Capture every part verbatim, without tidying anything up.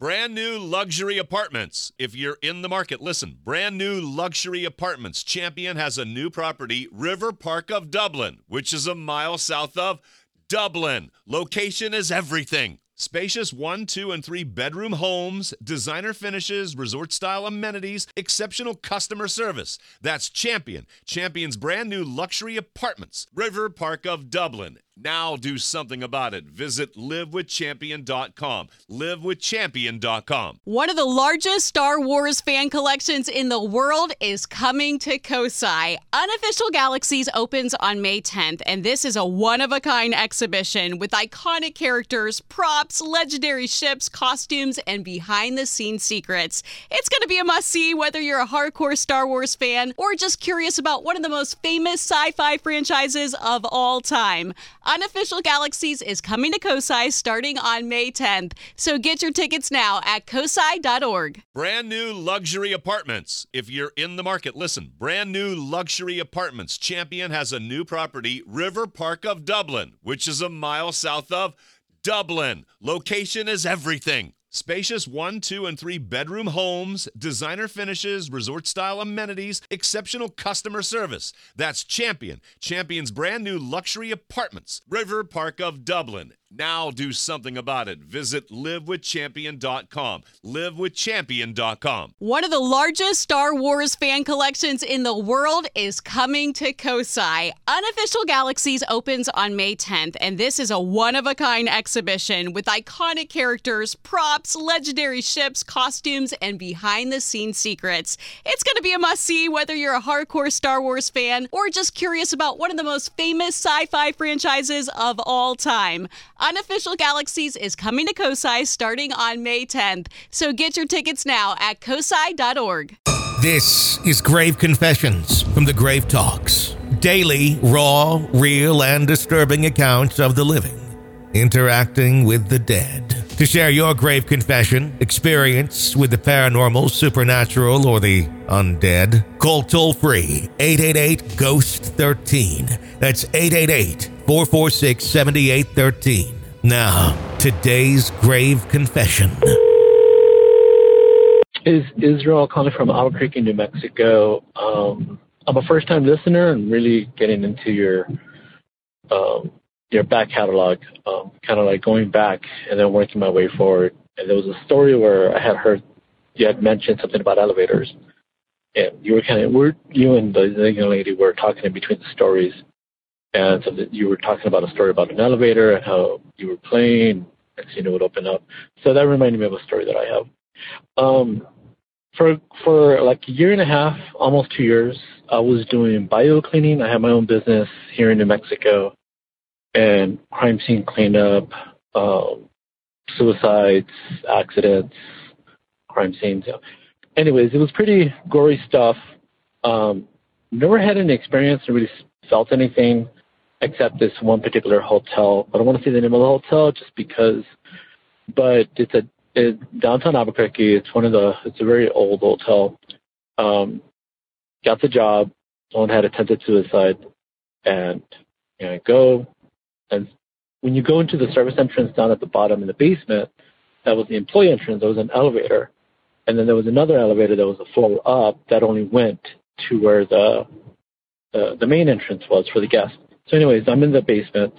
Brand new luxury apartments. If you're in the market, listen. Brand new luxury apartments. Champion has a new property, River Park of Dublin, which is a mile south of Dublin. Location is everything. Spacious one, two, and three bedroom homes, designer finishes, resort-style amenities, exceptional customer service. That's Champion. Champion's brand new luxury apartments. River Park of Dublin. Now do something about it. Visit live with champion dot com. live with champion dot com. One of the largest Star Wars fan collections in the world is coming to Kosai. Unofficial Galaxies opens on May tenth, and this is a one-of-a-kind exhibition with iconic characters, props, legendary ships, costumes, and behind-the-scenes secrets. It's going to be a must-see whether you're a hardcore Star Wars fan or just curious about one of the most famous sci-fi franchises of all time. Unofficial Galaxies is coming to Kosai starting on May tenth, so get your tickets now at kosai dot org. Brand new luxury apartments. If you're in the market, listen. Brand new luxury apartments. Champion has a new property, River Park of Dublin, which is a mile south of Dublin. Location is everything. Spacious one, two, and three bedroom homes, designer finishes, resort-style amenities, exceptional customer service. That's Champion. Champion's brand new luxury apartments. River Park of Dublin. Now do something about it. Visit live with champion dot com. live with champion dot com. One of the largest Star Wars fan collections in the world is coming to Kosai. Unofficial Galaxies opens on May tenth, and this is a one-of-a-kind exhibition with iconic characters, props, legendary ships, costumes, and behind-the-scenes secrets. It's going to be a must-see whether you're a hardcore Star Wars fan or just curious about one of the most famous sci-fi franchises of all time. Unofficial Galaxies is coming to Kosai starting on May tenth, so get your tickets now at kosai dot org. This is Grave Confessions from the Grave Talks. Daily, raw, real, and disturbing accounts of the living interacting with the dead. To share your grave confession, experience with the paranormal, supernatural, or the undead, call toll-free eight eight eight, ghost one three. That's eight eight eight, four four six, seven eight one three. Now, today's grave confession. Is Israel calling from Albuquerque, New Mexico. Um, I'm a first-time listener and really getting into your um, your back catalog, um, kind of like going back and then working my way forward. And there was a story where I had heard you had mentioned something about elevators, and you were kind of we're you and the, the young lady were talking in between the stories, and so that you were talking about a story about an elevator and how you were playing and seeing it would open up. So that reminded me of a story that I have. Um, for for like a year and a half, almost two years, I was doing bio cleaning. I had my own business here in New Mexico, and crime scene cleanup, um, suicides, accidents, crime scenes. Anyways, it was pretty gory stuff. Um, never had any experience or really felt anything except this one particular hotel. I don't want to say the name of the hotel just because, but it's a it's downtown Albuquerque. It's one of the, it's a very old hotel. Um, got the job. Someone had attempted suicide, and you know, I go. And when you go into the service entrance down at the bottom in the basement, that was the employee entrance. There was an elevator. And then there was another elevator that was a floor up that only went to where the, the the main entrance was for the guests. So anyways, I'm in the basement.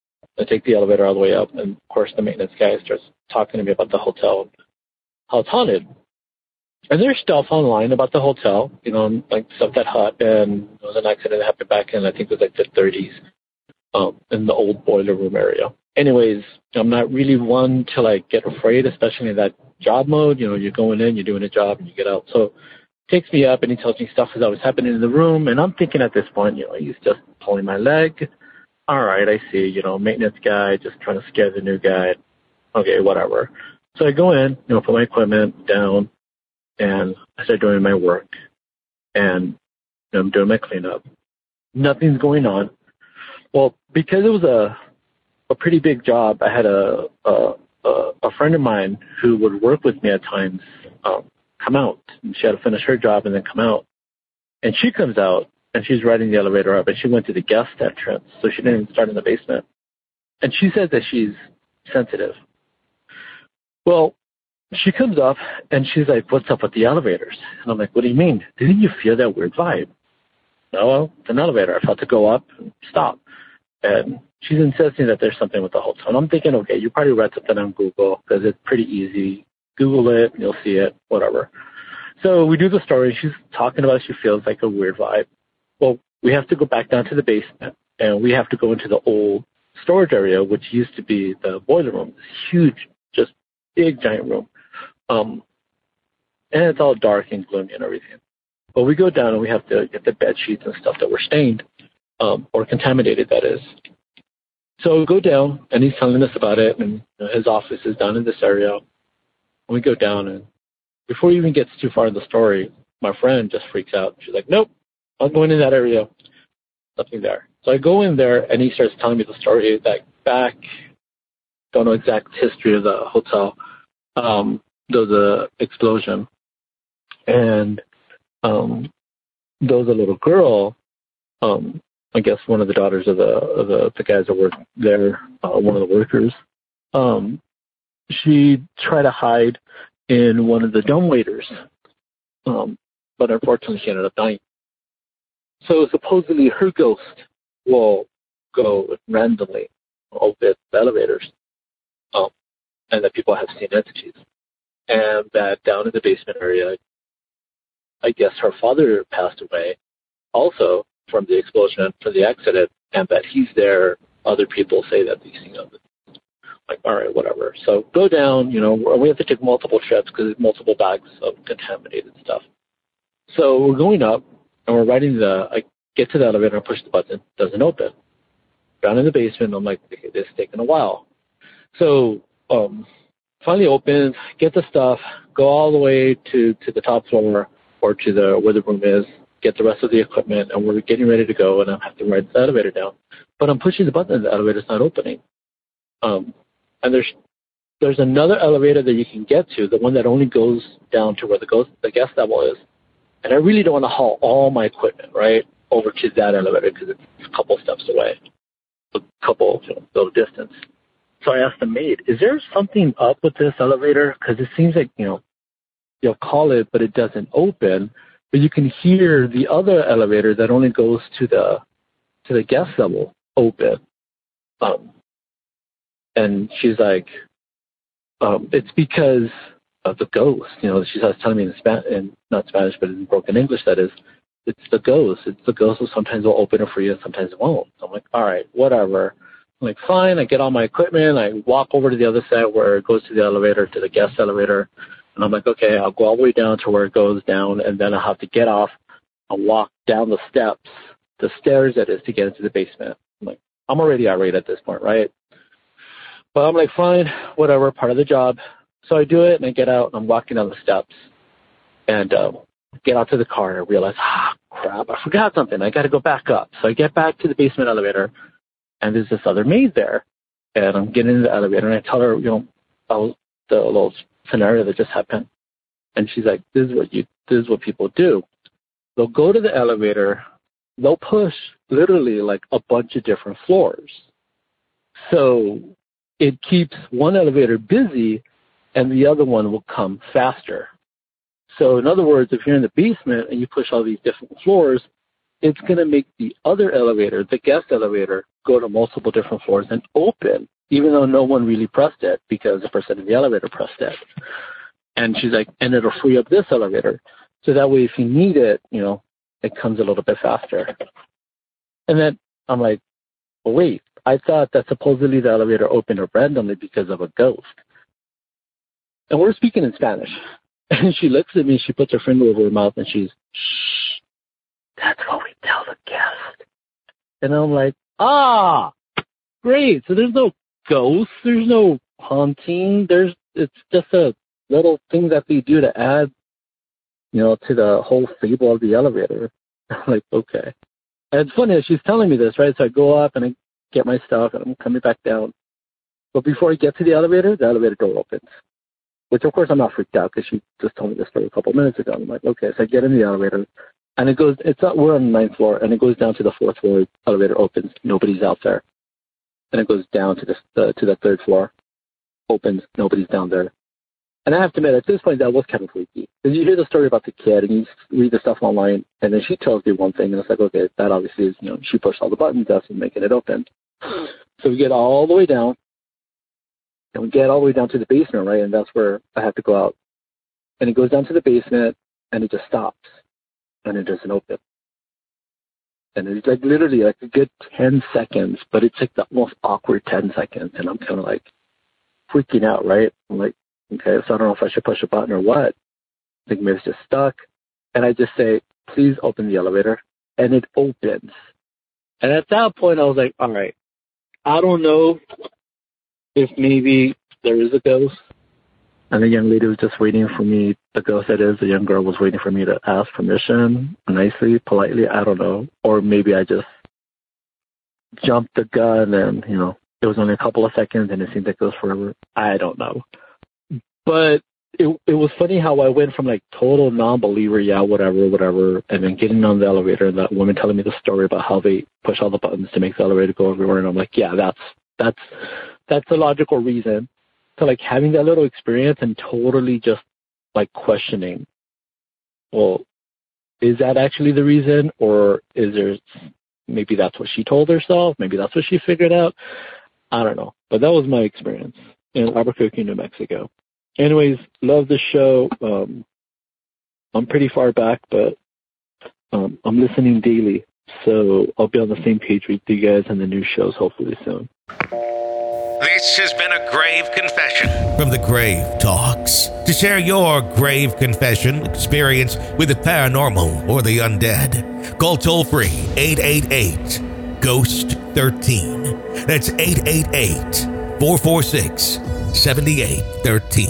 I take the elevator all the way up. And, of course, the maintenance guy starts talking to me about the hotel, how it's haunted. And there's stuff online about the hotel, you know, like stuff that happened. There was an accident that happened back in, I think it was like the thirties. Um, in the old boiler room area. Anyways, I'm not really one to like get afraid, especially in that job mode. You know, you're going in, you're doing a job, and you get out. So he takes me up and he tells me stuff is always happening in the room. And I'm thinking at this point, you know, he's just pulling my leg. All right, I see, you know, maintenance guy just trying to scare the new guy. Okay, whatever. So I go in, you know, put my equipment down, and I start doing my work. And you know, I'm doing my cleanup. Nothing's going on. Well, because it was a a pretty big job, I had a a, a friend of mine who would work with me at times um, come out. And she had to finish her job and then come out. And she comes out, and she's riding the elevator up, and she went to the guest entrance, so she didn't even start in the basement. And she says that she's sensitive. Well, she comes up and she's like, "What's up with the elevators?" And I'm like, "What do you mean? Didn't you feel that weird vibe?" "No, well, it's an elevator. I felt to go up and stop." And she's insisting that there's something with the hotel. And I'm thinking, okay, you probably read something on Google because it's pretty easy. Google it, you'll see it, whatever. So we do the story. She's talking about she feels like a weird vibe. Well, we have to go back down to the basement, and we have to go into the old storage area, which used to be the boiler room. This huge, just big, giant room. Um, and it's all dark and gloomy and everything. But we go down and we have to get the bed sheets and stuff that were stained, um, or contaminated, that is. So we go down, and he's telling us about it, and you know, his office is down in this area. And we go down, and before he even gets too far in the story, my friend just freaks out. She's like, "Nope, I'm going in that area. Nothing there." So I go in there, and he starts telling me the story that back, don't know exact history of the hotel, um, there was a explosion, and um, there was a little girl, um, I guess one of the daughters of the of the, the guys that work there, uh, one of the workers. Um, she tried to hide in one of the dumbwaiters, um, but unfortunately she ended up dying. So supposedly her ghost will go randomly open the elevators, um, and that people have seen entities. And that down in the basement area, I guess her father passed away also from the explosion, from the accident, and that he's there. Other people say that they've seen him. Like, all right, whatever. So go down, you know, we have to take multiple trips because there's multiple bags of contaminated stuff. So we're going up, and we're riding the, I get to the elevator and push the button. It doesn't open. Down in the basement, I'm like, okay, this is taking a while. So um, finally opens, get the stuff, go all the way to, to the top floor or to the where the room is, get the rest of the equipment, and we're getting ready to go, and I have to ride the elevator down. But I'm pushing the button, and the elevator's not opening. Um, and there's there's another elevator that you can get to, the one that only goes down to where the ghost, the guest level is. And I really don't want to haul all my equipment, right, over to that elevator because it's a couple steps away, a couple, you know, little distance. So I asked the maid, is there something up with this elevator? Because it seems like, you know, you'll call it, but it doesn't open. But you can hear the other elevator that only goes to the to the guest level open. Um, and she's like, um, it's because of the ghost. You know, she was telling me in Spanish, in not Spanish, but in broken English, that is, it's the ghost. It's the ghost who sometimes will open it for you and sometimes it won't. So I'm like, all right, whatever. I'm like, fine. I get all my equipment. I walk over to the other side where it goes to the elevator, to the guest elevator. And I'm like, okay, I'll go all the way down to where it goes down, and then I'll have to get off and walk down the steps, the stairs that is, to get into the basement. I'm like, I'm already irate at this point, right? But I'm like, fine, whatever, part of the job. So I do it, and I get out, and I'm walking down the steps, and um, get out to the car, and I realize, ah, crap, I forgot something. I got to go back up. So I get back to the basement elevator, and there's this other maid there, and I'm getting in the elevator, and I tell her, you know, about the little scenario that just happened, and she's like, "This is what you, this is what people do. They'll go to the elevator, they'll push literally like a bunch of different floors, so it keeps one elevator busy, and the other one will come faster. So in other words, if you're in the basement and you push all these different floors, it's going to make the other elevator, the guest elevator, go to multiple different floors and open, even though no one really pressed it because the person in the elevator pressed it." And she's like, and it'll free up this elevator. So that way, if you need it, you know, it comes a little bit faster. And then I'm like, well, wait, I thought that supposedly the elevator opened randomly because of a ghost. And we're speaking in Spanish. And she looks at me, she puts her finger over her mouth, and she's, "Shh, that's what we tell the guest." And I'm like, ah, great. So there's no ghosts, there's no haunting, there's, it's just a little thing that they do to add, you know, to the whole fable of the elevator. I'm like, okay. And it's funny, she's telling me this, right? So I go up and I get my stuff and I'm coming back down. But before I get to the elevator, the elevator door opens. Which, of course, I'm not freaked out because she just told me this story a couple of minutes ago. I'm like, okay. So I get in the elevator, and it goes, it's not, we're on the ninth floor, and it goes down to the fourth floor. The elevator opens. Nobody's out there. And it goes down to the, uh, to the third floor. Opens. Nobody's down there. And I have to admit, at this point, that was kind of freaky. Because you hear the story about the kid, and you read the stuff online, and then she tells you one thing, and it's like, okay, that obviously is, you know, she pushed all the buttons, that's making it open. So we get all the way down, and we get all the way down to the basement, right? And that's where I have to go out. And it goes down to the basement, and it just stops, and it doesn't open. And it's like literally like a good ten seconds, but it's like the most awkward ten seconds. And I'm kind of like freaking out, right? I'm like, okay, so I don't know if I should push a button or what. I think maybe it's just stuck. And I just say, please open the elevator. And it opens. And at that point, I was like, all right, I don't know if maybe there is a ghost. And the young lady was just waiting for me, the ghost that is, the young girl was waiting for me to ask permission, nicely, politely, I don't know. Or maybe I just jumped the gun and, you know, it was only a couple of seconds and it seemed like it was forever. I don't know. But it it was funny how I went from like total non-believer, yeah, whatever, whatever, and then getting on the elevator and that woman telling me the story about how they push all the buttons to make the elevator go everywhere. And I'm like, yeah, that's, that's, that's a logical reason. So like having that little experience and totally just like questioning, well, is that actually the reason, or is there, maybe that's what she told herself, maybe that's what she figured out, I don't know. But that was my experience in Albuquerque, New Mexico. Anyways, love the show. Um, I'm pretty far back, but um, I'm listening daily, so I'll be on the same page with you guys and the new shows hopefully soon. This has been a grave confession from the Grave Talks. To share your grave confession experience with the paranormal or the undead, call toll-free eight eight eight, ghost thirteen. That's eight eight eight, four four six, seven eight one three.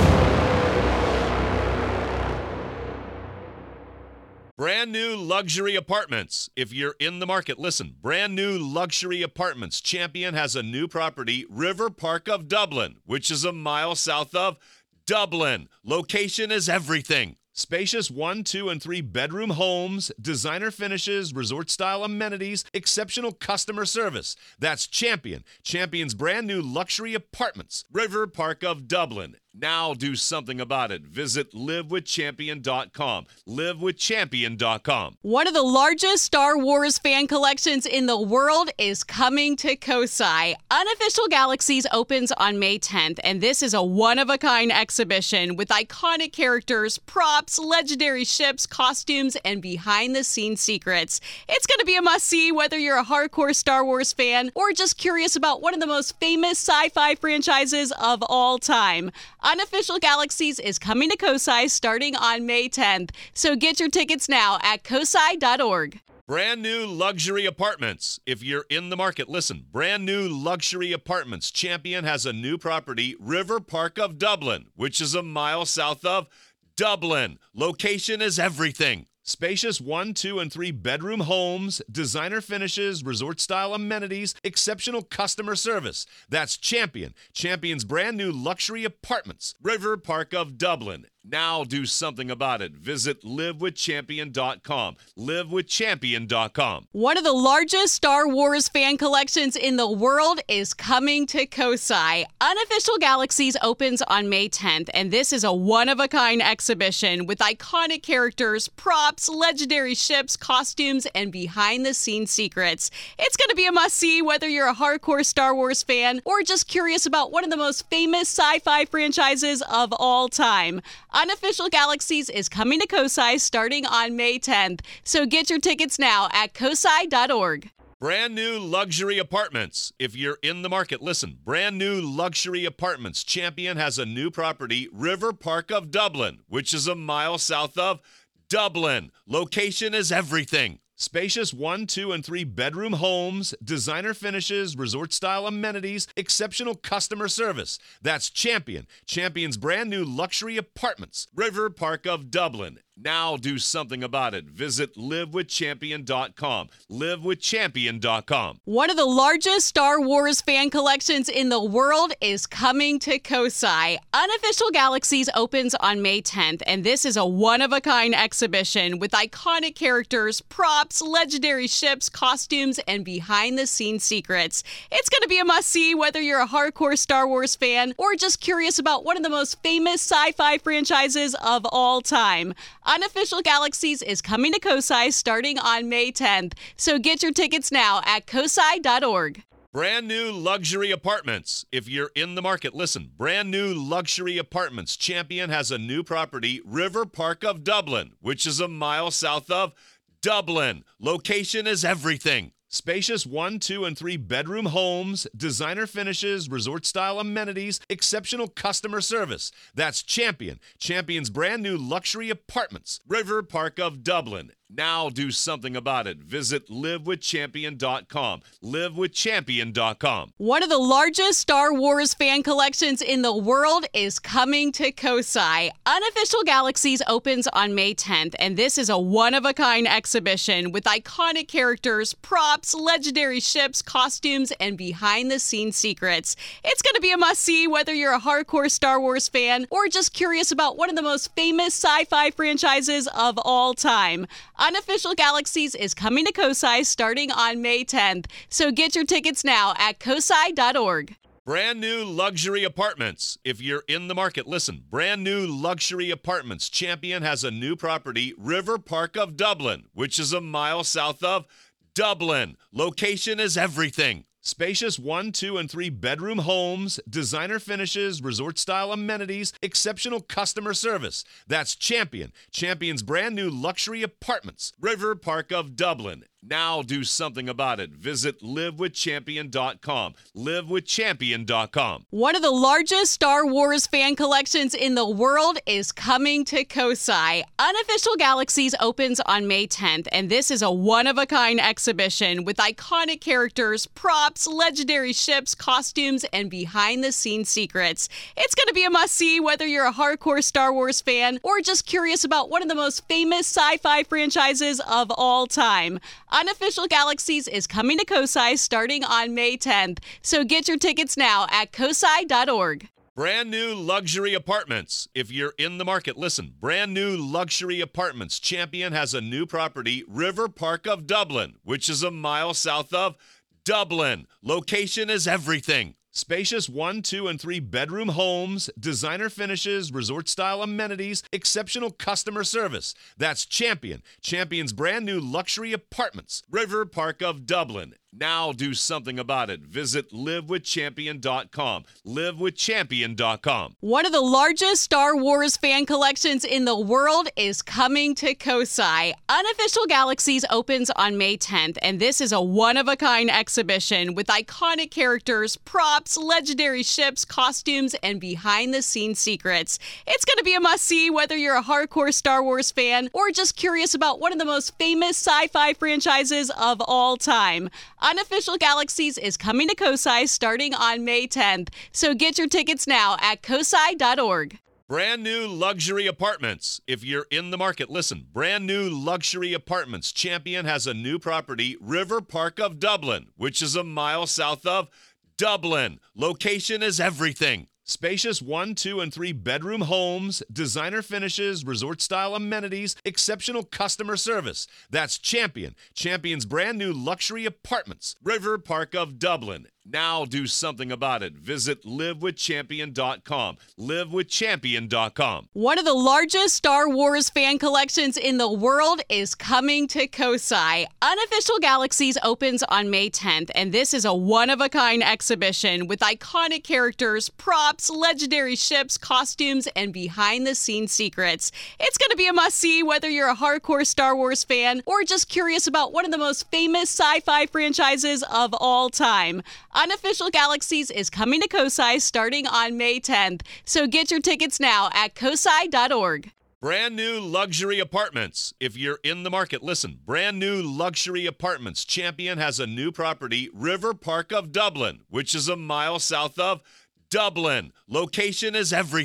Brand new luxury apartments. If you're in the market, listen. Brand new luxury apartments. Champion has a new property, River Park of Dublin, which is a mile south of Dublin. Location is everything. Spacious one, two, and three bedroom homes, designer finishes, resort-style amenities, exceptional customer service. That's Champion. Champion's brand new luxury apartments, River Park of Dublin. Now do something about it. Visit live with champion dot com. live with champion dot com. One of the largest Star Wars fan collections in the world is coming to Kosai. Unofficial Galaxies opens on May tenth, and this is a one-of-a-kind exhibition with iconic characters, props, legendary ships, costumes, and behind-the-scenes secrets. It's going to be a must-see whether you're a hardcore Star Wars fan or just curious about one of the most famous sci-fi franchises of all time. Unofficial Galaxies is coming to Kosai starting on May tenth, so get your tickets now at kosai dot org. Brand new luxury apartments. If you're in the market, listen. Brand new luxury apartments. Champion has a new property, River Park of Dublin, which is a mile south of Dublin. Location is everything. Spacious one, two, and three bedroom homes, designer finishes, resort-style amenities, exceptional customer service. That's Champion. Champion's brand new luxury apartments, River Park of Dublin. Now do something about it. Visit live with champion dot com. live with champion dot com. One of the largest Star Wars fan collections in the world is coming to Kosai. Unofficial Galaxies opens on May tenth, and this is a one-of-a-kind exhibition with iconic characters, props, legendary ships, costumes, and behind-the-scenes secrets. It's going to be a must-see whether you're a hardcore Star Wars fan or just curious about one of the most famous sci-fi franchises of all time. Unofficial Galaxies is coming to Kosai starting on May tenth, so get your tickets now at kosai dot org. Brand new luxury apartments. If you're in the market, listen. Brand new luxury apartments. Champion has a new property, River Park of Dublin, which is a mile south of Dublin. Location is everything. Spacious one, two, and three bedroom homes, designer finishes, resort-style amenities, exceptional customer service. That's Champion. Champion's brand new luxury apartments, River Park of Dublin. Now do something about it. Visit live with champion dot com. live with champion dot com. One of the largest Star Wars fan collections in the world is coming to Kosai. Unofficial Galaxies opens on May tenth, and this is a one-of-a-kind exhibition with iconic characters, props, legendary ships, costumes, and behind-the-scenes secrets. It's going to be a must-see whether you're a hardcore Star Wars fan or just curious about one of the most famous sci-fi franchises of all time. Unofficial Galaxies is coming to Kosai starting on May tenth, so get your tickets now at kosai dot org. Brand new luxury apartments. If you're in the market, listen. Brand new luxury apartments. Champion has a new property, River Park of Dublin, which is a mile south of Dublin. Location is everything. Spacious one, two, and three bedroom homes, designer finishes, resort-style amenities, exceptional customer service. That's Champion. Champion's brand new luxury apartments. River Park of Dublin. Now do something about it. Visit live with champion dot com. live with champion dot com. One of the largest Star Wars fan collections in the world is coming to Kosai. Unofficial Galaxies opens on May tenth, and this is a one-of-a-kind exhibition with iconic characters, props, legendary ships, costumes, and behind-the-scenes secrets. It's going to be a must-see whether you're a hardcore Star Wars fan or just curious about one of the most famous sci-fi franchises of all time. Unofficial Galaxies is coming to Kosai starting on May tenth, so get your tickets now at kosai dot org. Brand new luxury apartments. If you're in the market, listen. Brand new luxury apartments. Champion has a new property, River Park of Dublin, which is a mile south of Dublin. Location is everything. Spacious one, two, and three bedroom homes, designer finishes, resort-style amenities, exceptional customer service. That's Champion. Champion's brand new luxury apartments. River Park of Dublin. Now do something about it. Visit live with champion dot com. live with champion dot com. One of the largest Star Wars fan collections in the world is coming to Kosai. Unofficial Galaxies opens on May tenth, and this is a one-of-a-kind exhibition with iconic characters, props, legendary ships, costumes, and behind-the-scenes secrets. It's going to be a must-see whether you're a hardcore Star Wars fan or just curious about one of the most famous sci-fi franchises of all time. Unofficial Galaxies is coming to Kosai starting on May tenth, so get your tickets now at kosai dot org. Brand new luxury apartments. If you're in the market, listen. Brand new luxury apartments. Champion has a new property, River Park of Dublin, which is a mile south of Dublin. Location is everything. Spacious one, two, and three bedroom homes, designer finishes, resort-style amenities, exceptional customer service. That's Champion. Champion's brand new luxury apartments. River Park of Dublin. Now do something about it. Visit live with champion dot com. live with champion dot com. One of the largest Star Wars fan collections in the world is coming to Kosai. Unofficial Galaxies opens on May tenth, and this is a one-of-a-kind exhibition with iconic characters, props, legendary ships, costumes, and behind-the-scenes secrets. It's going to be a must-see whether you're a hardcore Star Wars fan or just curious about one of the most famous sci-fi franchises of all time. Unofficial Galaxies is coming to Kosai starting on May tenth, so get your tickets now at kosai dot org. Brand new luxury apartments. If you're in the market, listen. Brand new luxury apartments. Champion has a new property, River Park of Dublin, which is a mile south of Dublin. Location is everything. Spacious one, two, and three bedroom homes, designer finishes, resort-style amenities, exceptional customer service. That's Champion. Champion's brand new luxury apartments. River Park of Dublin. Now do something about it. Visit live with champion dot com. live with champion dot com. One of the largest Star Wars fan collections in the world is coming to Kosai. Unofficial Galaxies opens on May tenth, and this is a one-of-a-kind exhibition with iconic characters, props, legendary ships, costumes, and behind-the-scenes secrets. It's going to be a must-see whether you're a hardcore Star Wars fan or just curious about one of the most famous sci-fi franchises of all time. Unofficial Galaxies is coming to Kosai starting on May tenth, so get your tickets now at kosai dot org. Brand new luxury apartments. If you're in the market, listen. Brand new luxury apartments. Champion has a new property, River Park of Dublin, which is a mile south of Dublin. Location is everything.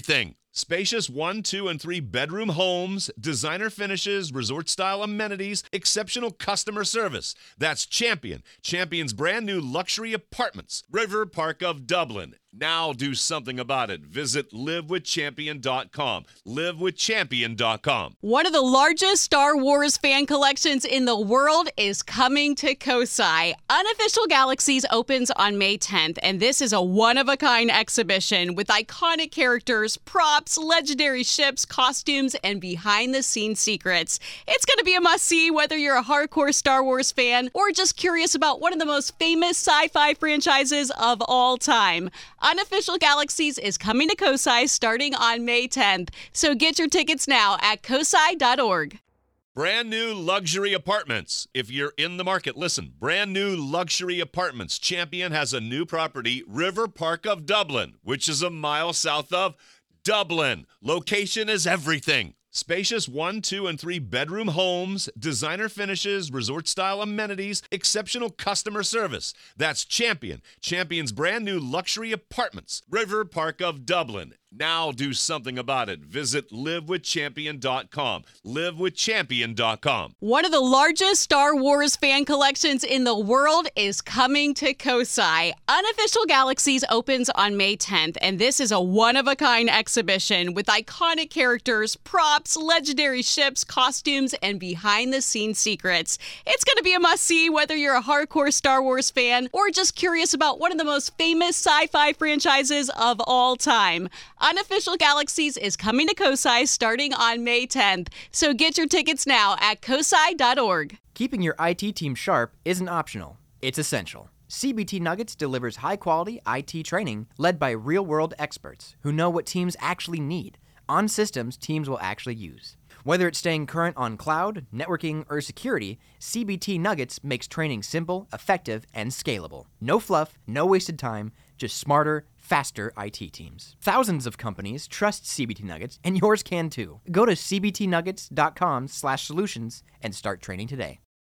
Spacious one, two, and three bedroom homes, designer finishes, resort-style amenities, exceptional customer service. That's Champion. Champion's brand new luxury apartments. River Park of Dublin. Now do something about it. Visit live with champion dot com. live with champion dot com. One of the largest Star Wars fan collections in the world is coming to Kosai. Unofficial Galaxies opens on May tenth, and this is a one-of-a-kind exhibition with iconic characters, props, legendary ships, costumes, and behind-the-scenes secrets. It's going to be a must-see whether you're a hardcore Star Wars fan or just curious about one of the most famous sci-fi franchises of all time. Unofficial Galaxies is coming to Kosai starting on May tenth, so get your tickets now at kosai dot org. Brand new luxury apartments. If you're in the market, listen. Brand new luxury apartments. Champion has a new property, River Park of Dublin, which is a mile south of Dublin. Location is everything. Spacious one, two, and three bedroom homes, designer finishes, resort-style amenities, exceptional customer service. That's Champion. Champion's brand new luxury apartments. River Park of Dublin. Now do something about it. Visit live with champion dot com. live with champion dot com. One of the largest Star Wars fan collections in the world is coming to Kosai. Unofficial Galaxies opens on May tenth, and this is a one-of-a-kind exhibition with iconic characters, props, legendary ships, costumes, and behind-the-scenes secrets. It's going to be a must-see whether you're a hardcore Star Wars fan or just curious about one of the most famous sci-fi franchises of all time. Unofficial Galaxies is coming to Kosai starting on May tenth, so get your tickets now at kosai dot org. Keeping your I T team sharp isn't optional, it's essential. C B T Nuggets delivers high-quality I T training led by real-world experts who know what teams actually need on systems teams will actually use. Whether it's staying current on cloud, networking, or security, C B T Nuggets makes training simple, effective, and scalable. No fluff, no wasted time, just smarter, faster I T teams. Thousands of companies trust C B T Nuggets, and yours can too. Go to c b t nuggets dot com slash solutions and start training today.